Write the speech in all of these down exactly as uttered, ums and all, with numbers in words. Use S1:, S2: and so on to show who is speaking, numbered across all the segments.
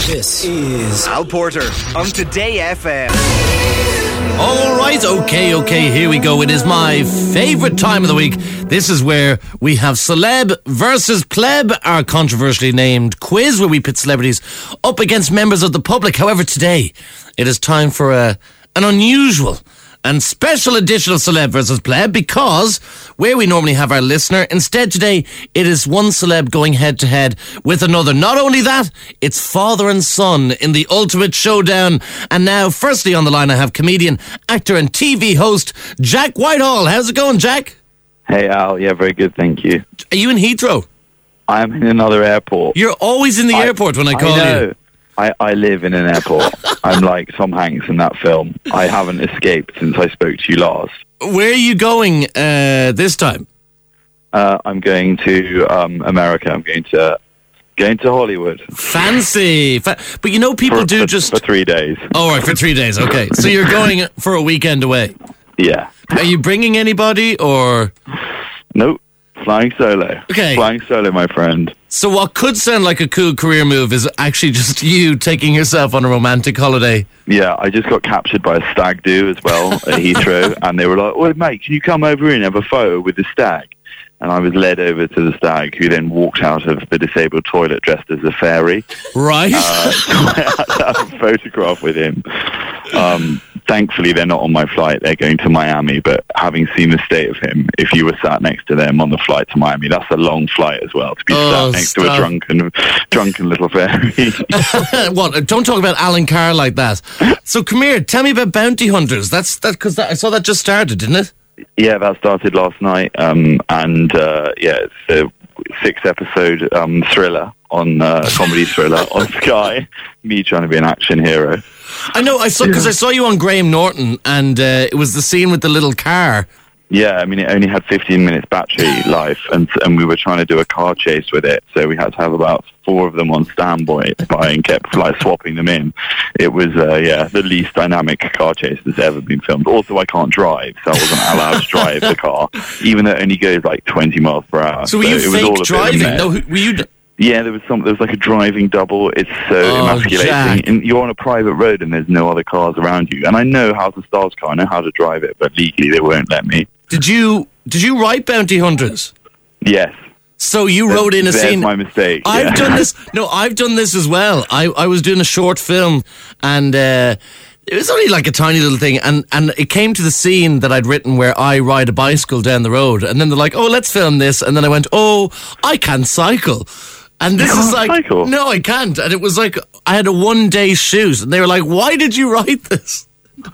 S1: This is Al Porter on Today F M.
S2: All right, okay, okay, here we go. It is my favourite time of the week. This is where we have Celeb versus Pleb, our controversially named quiz where we pit celebrities up against members of the public. However, today it is time for a, an unusual and special edition of Celeb versus Pleb, because where we normally have our listener, instead today it is one celeb going head to head with another. Not only that, it's father and son in the ultimate showdown. And now, firstly on the line, I have comedian, actor and T V host Jack Whitehall. How's it going, Jack?
S3: Hey, Al. Yeah, very good, thank you.
S2: Are you in Heathrow?
S3: I'm in another airport.
S2: You're always in the
S3: I,
S2: airport when I call
S3: I know.
S2: you.
S3: I, I live in an airport. I'm like Tom Hanks in that film. I haven't escaped since I spoke to you last.
S2: Where are you going uh, this time?
S3: Uh, I'm going to um, America. I'm going to going to Hollywood.
S2: Fancy. Fa- but you know, people
S3: for,
S2: do
S3: for,
S2: just...
S3: For three days.
S2: Oh, right, for three days, okay. So you're going for a weekend away?
S3: Yeah.
S2: Are you bringing anybody, or...?
S3: Nope. Flying solo.
S2: Okay.
S3: Flying solo, my friend.
S2: So what could sound like a cool career move is actually just you taking yourself on a romantic holiday.
S3: Yeah, I just got captured by a stag do as well at Heathrow, and they were like, "Oh, mate, can you come over and have a photo with the stag?" And I was led over to the stag, who then walked out of the disabled toilet dressed as a fairy.
S2: Right.
S3: Uh, so I had to have a photograph with him. Um, thankfully, they're not on my flight. They're going to Miami. But having seen the state of him, if you were sat next to them on the flight to Miami, that's a long flight as well, to be
S2: oh,
S3: sat next
S2: stop.
S3: to a drunken, drunken little fairy.
S2: What? Don't talk about Alan Carr like that. So come here, tell me about Bounty Hunters. That's that because that, I saw that just started, didn't it?
S3: Yeah, that started last night, um, and uh, yeah, it's a six-episode um, thriller on uh, comedy thriller on Sky. Me trying to be an action hero.
S2: I know. I saw because I saw you on Graham Norton, and uh, it was the scene with the little car.
S3: Yeah, I mean, it only had fifteen minutes battery life, and and we were trying to do a car chase with it, so we had to have about four of them on standby and kept like swapping them in. It was, uh, yeah, the least dynamic car chase that's ever been filmed. Also, I can't drive, so I wasn't allowed to drive the car, even though it only goes like twenty miles per hour.
S2: So were you
S3: so
S2: fake driving? No, were you... D-
S3: Yeah, there was some. There was like a driving double. It's so
S2: oh,
S3: emasculating.
S2: Jack.
S3: And you're on a private road and there's no other cars around you. And I know how to start a car. I know how to drive it, but legally they won't let me.
S2: Did you Did you write Bounty Hunters?
S3: Yes.
S2: So you
S3: That's,
S2: wrote in a
S3: that's
S2: scene.
S3: my mistake.
S2: I've
S3: yeah.
S2: done this. No, I've done this as well. I I was doing a short film, and uh, it was only like a tiny little thing, and and it came to the scene that I'd written where I ride a bicycle down the road, and then they're like, "Oh, let's film this," and then I went, "Oh, I can cycle." And this
S3: You
S2: is
S3: can't
S2: like,
S3: cycle?
S2: no, I can't. And it was like, I had a one day shoot, and they were like, "Why did you write this?"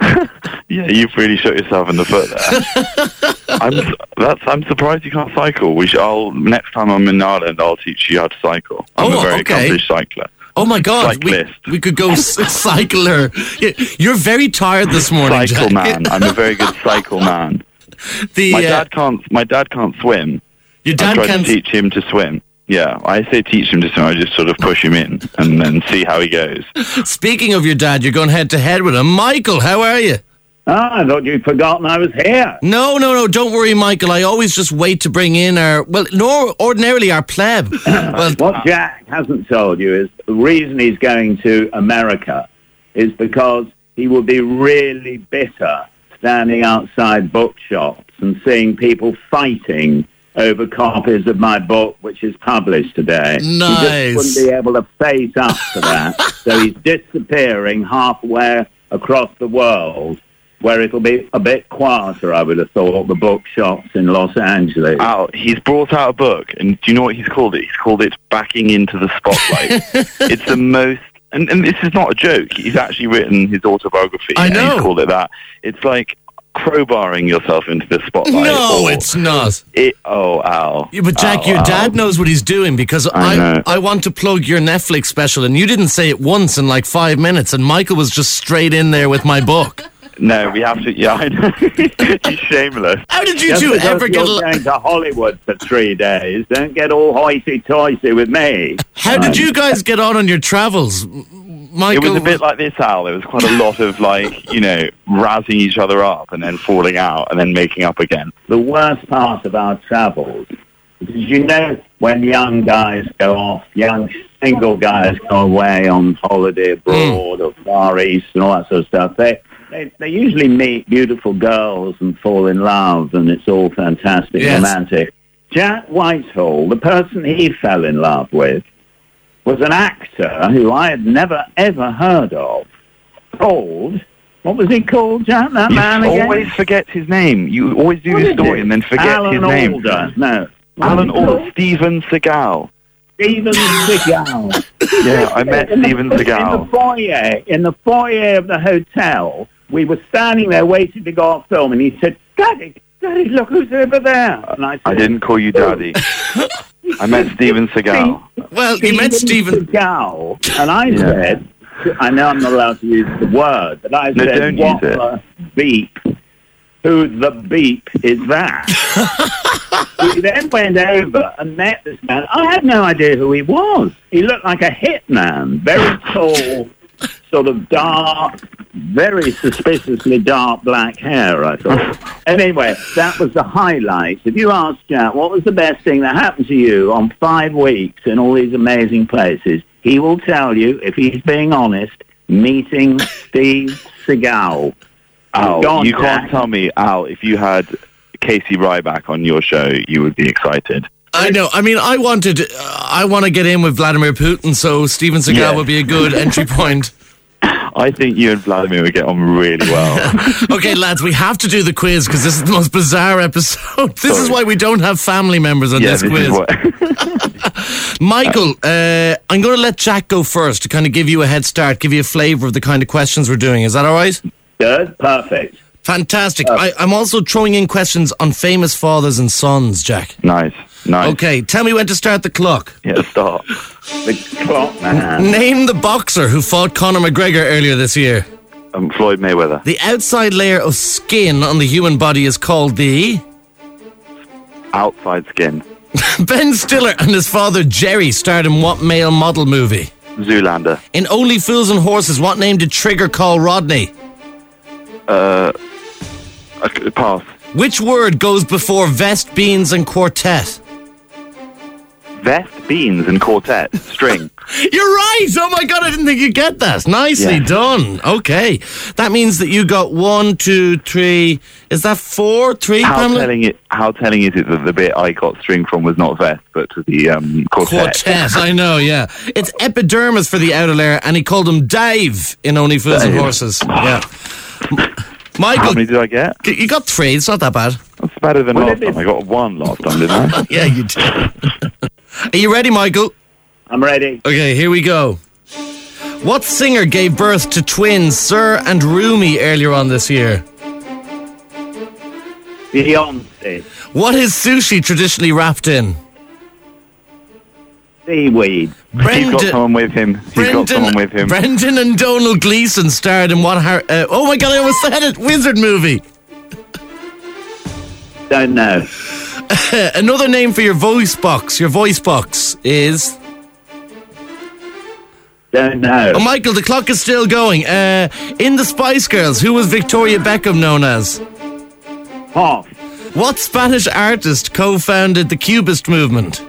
S3: Yeah, you've really shot yourself in the foot there. I'm that's. I'm surprised you can't cycle. We should, I'll next time I'm in Ireland, I'll teach you how to cycle. I'm
S2: Oh,
S3: a very
S2: okay.
S3: accomplished cycler.
S2: Oh my God, we,
S3: Cyclist.
S2: we could go s- cycler. Yeah, you're very tired this morning,
S3: Cycle
S2: Jack.
S3: man. I'm a very good cycle man.
S2: The,
S3: My
S2: uh,
S3: dad can't. My dad can't swim.
S2: your
S3: I
S2: dad
S3: tried
S2: can't.
S3: to teach him to swim. Yeah, I say teach him to swim. I just sort of push him in and then see how he goes.
S2: Speaking of your dad, you're going head to head with him. Michael, how are you?
S4: Ah, I thought you'd forgotten I was here.
S2: No, no, no, don't worry, Michael. I always just wait to bring in our, well, no, ordinarily our pleb. Well,
S4: What Jack hasn't told you is the reason he's going to America is because he will be really bitter standing outside bookshops and seeing people fighting over copies of my book, which is published today.
S2: Nice.
S4: He just wouldn't be able to face up to that. So he's disappearing halfway across the world, where it'll be a bit quieter, I would have thought, the bookshops in Los Angeles.
S3: Al, he's brought out a book, and do you know what he's called it? He's called it Backing Into the Spotlight. It's the most, and, and this is not a joke, he's actually written his autobiography.
S2: I know.
S3: And he's called it that. It's like crowbarring yourself into the spotlight.
S2: no,
S3: or
S2: it's not.
S3: It, oh, Al.
S2: Yeah, but Jack,
S3: Al,
S2: your
S3: Al.
S2: dad knows what he's doing, because
S3: I
S2: I,
S3: know.
S2: I want to plug your Netflix special, and you didn't say it once in like five minutes, and Michael was just straight in there with my book.
S3: No, we have to, yeah, I know. He's shameless.
S2: How did you
S4: Just
S2: two
S4: because
S2: ever
S4: you're
S2: get... al-
S4: going to Hollywood for three days, don't get all hoity-toity with me.
S2: How did you guys get on on your travels? Michael,
S3: It was a bit like this, Al. There was quite a lot of, like, you know, razzing each other up and then falling out and then making up again.
S4: The worst part of our travels Because you know, when young guys go off, young single guys go away on holiday abroad mm. or Far East and all that sort of stuff, they, they they usually meet beautiful girls and fall in love, and it's all fantastic, yes. romantic. Jack Whitehall, the person he fell in love with, was an actor who I had never, ever heard of, called... What was he called, Jack, that
S3: you
S4: man again?
S3: You always forget his name. You always do his story and then forget
S4: Alan
S3: his name.
S4: Alda. No.
S3: Alan Alda. Steven Seagal.
S4: Steven Seagal.
S3: Yeah, I met
S4: in
S3: Steven
S4: the,
S3: Seagal.
S4: In the foyer, in the foyer of the hotel, we were standing there waiting to go off film, and he said, Daddy, Daddy, look who's over there. And I said,
S3: I didn't call you Daddy. I met Steven Seagal.
S2: Well, you met Steven
S4: Seagal, and I
S3: yeah.
S4: said... I know I'm not allowed to use the word, but I
S3: no,
S4: said,
S3: don't
S4: what
S3: use it.
S4: the beep? Who the beep is that? We then went over and met this man. I had no idea who he was. He looked like a hitman, very tall, sort of dark, very suspiciously dark black hair, I thought. Anyway, that was the highlight. If you ask Jack, what was the best thing that happened to you on five weeks in all these amazing places, he will tell you, if he's being honest, meeting Steve Seagal.
S3: Al,
S4: on,
S3: you
S4: Jack.
S3: can't tell me, Al, if you had Casey Ryback on your show, you would be excited.
S2: I know. I mean, I wanted, uh, I want to get in with Vladimir Putin, so Steven Seagal
S3: Yeah.
S2: would be a good entry point.
S3: I think you and Vladimir would get on really well.
S2: Okay, lads, we have to do the quiz because this is the most bizarre episode. This
S3: Sorry.
S2: is why we don't have family members on
S3: yeah,
S2: this,
S3: this
S2: quiz.
S3: is what...
S2: Michael, uh, I'm going to let Jack go first to kind of give you a head start, give you a flavour of the kind of questions we're doing. Is that all right?
S4: Good, perfect.
S2: Fantastic. I, I'm also throwing in questions on famous fathers and sons, Jack.
S3: Nice, nice.
S2: Okay, tell me when to start the clock.
S3: Yeah, start.
S4: The clock, man.
S2: Name the boxer who fought Conor McGregor earlier this year.
S3: Um, Floyd Mayweather.
S2: The outside layer of skin on the human body is called the...
S3: Outside skin.
S2: Ben Stiller and his father Jerry starred in what male model movie?
S3: Zoolander.
S2: In Only Fools and Horses, what name did Trigger call Rodney?
S3: Uh, uh, pass.
S2: Which word goes before vest, beans and quartet?
S3: Vest, beans, and quartet. String.
S2: You're right! Oh my god, I didn't think you'd get that. Nicely
S3: Yeah.
S2: done. Okay. That means that you got one, two, three. Is that four? Three,
S3: How
S2: Pamela?
S3: telling it? How telling is it that the bit I got string from was not vest, but to the um, quartet?
S2: Quartet, I know, yeah. It's epidermis for the outer layer, and he called him Dave in Only Fools and
S3: Dave.
S2: Horses. Yeah. M- Michael,
S3: How many did I get?
S2: you got three. It's not that bad.
S3: That's better than
S4: Well,
S3: last
S4: it is-
S3: time. I got one last time, didn't I?
S2: Yeah, you did. Are you ready, Michael?
S4: I'm ready.
S2: Okay, here we go. What singer gave birth to twins Sir and Rumi earlier on this year?
S4: Beyonce.
S2: What is sushi traditionally wrapped in?
S4: Seaweed.
S3: He's got someone with him. He's got someone with him.
S2: Brendan and Donald Gleeson starred in what... Har- uh, oh my god, I almost said it! Wizard movie.
S4: Don't know.
S2: Another name for your voice box. Your voice box is...
S4: Don't know.
S2: Oh, Michael, the clock is still going. Uh, in the Spice Girls, who was Victoria Beckham known as?
S4: Off.
S2: What Spanish artist co-founded the Cubist movement?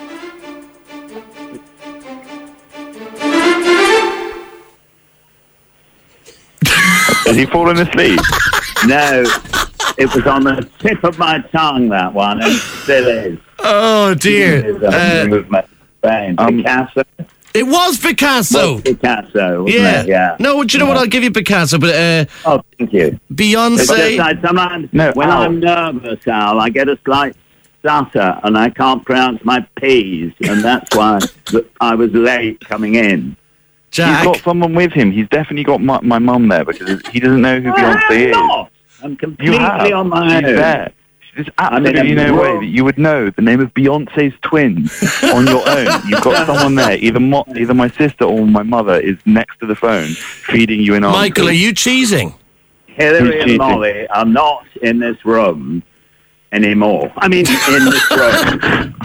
S3: Has he fallen asleep?
S4: No. It was on the tip of my tongue, that one, and it still is.
S2: Oh, dear.
S4: It is a
S2: Uh,
S4: movement. Spain.
S3: um,
S4: Picasso.
S2: it was Picasso.
S4: Was Picasso, wasn't
S2: Yeah.
S4: it? Yeah.
S2: No, do you know what? I'll give you Picasso, but uh,
S4: Oh, thank you. It's
S2: Beyonce...
S4: just like sometimes
S3: No,
S4: when
S3: Al.
S4: I'm nervous, Al, I get a slight stutter and I can't pronounce my P's, and that's why th- I was late coming in.
S2: Jack...
S3: He's got someone with him. He's definitely got my, my mum there because he doesn't know who
S4: I
S3: Beyonce
S4: am
S3: is.
S4: not. I'm
S3: You
S4: completely
S3: have.
S4: on my
S3: She's
S4: own.
S3: there. There's
S4: I'm in
S3: absolutely
S4: a
S3: no way
S4: world-
S3: that you would know the name of Beyonce's twins on your own. You've got someone there. Either mo- either my sister or my mother is next to the phone feeding you an answer.
S2: Michael, are you cheating?
S4: Hillary
S3: Who's
S4: and
S3: cheating?
S4: Molly are not in this room anymore. I mean, in this room.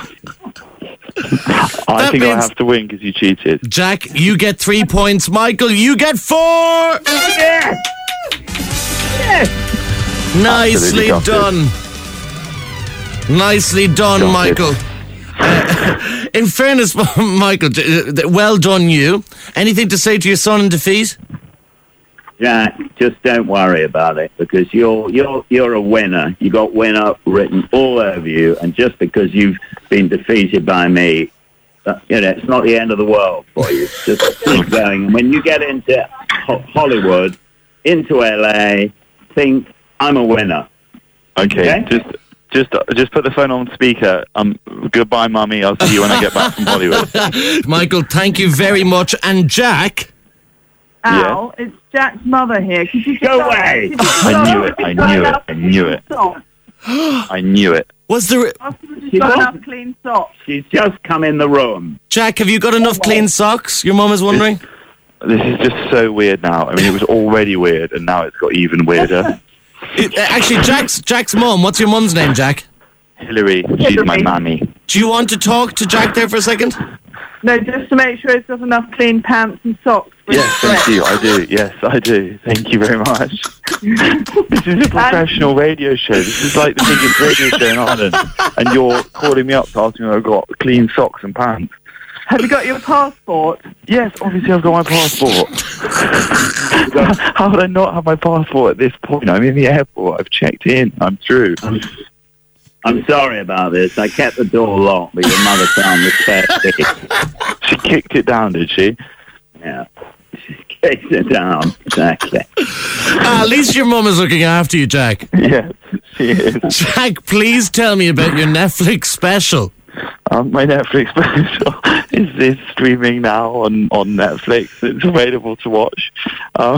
S3: I
S2: That
S3: think I
S2: means-
S3: have to win because you cheated.
S2: Jack, you get three points. Michael, you get four.
S4: Yes! Yes!
S2: Nicely
S3: Absolutely got
S2: done. Nicely done,
S3: Got it.
S2: Michael. Uh, in fairness, Michael, well done you. Anything to say to your son in defeat?
S4: Jack, just don't worry about it because you're you're you're a winner. You got winner written all over you, and just because you've been defeated by me, uh, you know, it's not the end of the world for you. Just keep going. And when you get into ho- Hollywood, into L A, think I'm a winner.
S3: Okay, okay? just. Just uh, just put the phone on speaker. Um, goodbye, Mummy. I'll see you when I get back from Hollywood.
S2: Michael, thank you very much. And Jack?
S5: Al, yeah. It's Jack's mother here. Could you
S4: go away?
S3: I knew it. I knew it. I knew it. I knew it.
S2: Was there...
S5: She's got enough clean socks.
S4: She's just come in the room.
S2: Jack, have you got enough clean socks? Your mum is wondering?
S3: This, this is just so weird now. I mean, it was already weird, and now it's got even weirder.
S2: It, actually, Jack's Jack's mum. What's your mum's name, Jack?
S3: Hillary. She's my mammy.
S2: Do you want to talk to Jack there for a second?
S5: No, just to make sure he's got enough clean pants and socks.
S3: Yes, thank you. I do. Yes, I do. Thank you very much. This is a professional radio show. This is like the biggest radio show in Ireland, and you're calling me up to ask me if I've got clean socks and pants.
S5: Have you got your passport?
S3: Yes, obviously I've got my passport. How would I not have my passport at this point? I'm in the airport. I've checked in. I'm through.
S4: I'm, I'm sorry about this. I kept the door locked, but your mother found the spare key.
S3: She kicked it down, did she?
S4: Yeah. She kicked it down. Exactly.
S2: Uh, at least your mum is looking after you, Jack.
S3: Yes, she is.
S2: Jack, please tell me about your Netflix special.
S3: Um, my Netflix special is, is streaming now on, on Netflix. It's available to watch. Um,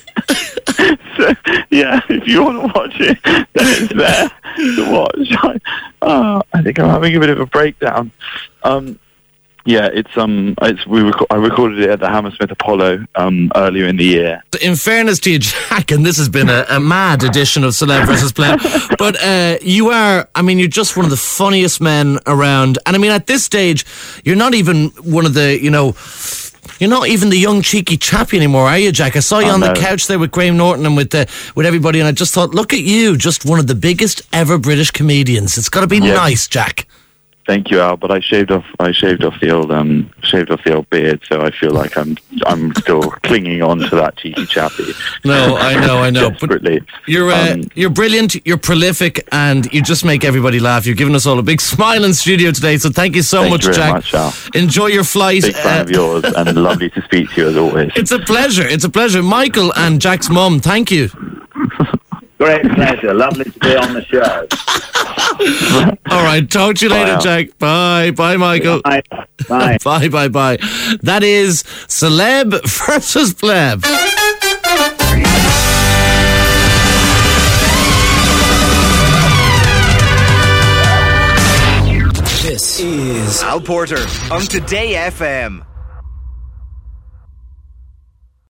S3: so, yeah, if you want to watch it, then it's there to watch. I, uh, I think I'm having a bit of a breakdown. Um, yeah, it's um, it's we rec- I recorded it at the Hammersmith Apollo um, earlier in the year.
S2: In fairness to you, Jack, and this has been a, a mad edition of Celeb versus Pleb, but uh, you are, I mean, you're just one of the funniest men around. And I mean, at this stage, you're not even one of the, you know, you're not even the young cheeky chappy anymore, are you, Jack? I saw you
S3: oh,
S2: on
S3: no.
S2: the couch there with Graham Norton and with uh, with everybody, and I just thought, look at you, just one of the biggest ever British comedians. It's got to be yeah. nice, Jack.
S3: Thank you, Al. But I shaved off. I shaved off the old, um, shaved off the old beard, so I feel like I'm, I'm still clinging on to that cheeky chappy.
S2: No, I know, I know.
S3: Desperately.
S2: But you're, uh,
S3: um,
S2: you're brilliant. You're prolific, and you just make everybody laugh. You've given us all a big smile in studio today, so thank you so
S3: thank
S2: much,
S3: you very
S2: Jack.
S3: Much, Al.
S2: Enjoy your flight.
S3: Big fan uh, of yours, and lovely to speak to you as always.
S2: It's a pleasure. It's a pleasure, Michael and Jack's mum. Thank you.
S4: Great pleasure. Lovely to be on the show.
S2: All right. Talk to you
S3: bye
S2: later,
S3: Al.
S2: Jack. Bye. Bye, Michael.
S4: Bye. Bye.
S2: Bye, bye, bye. That is Celeb versus Pleb.
S1: This is Al Porter on Today F M.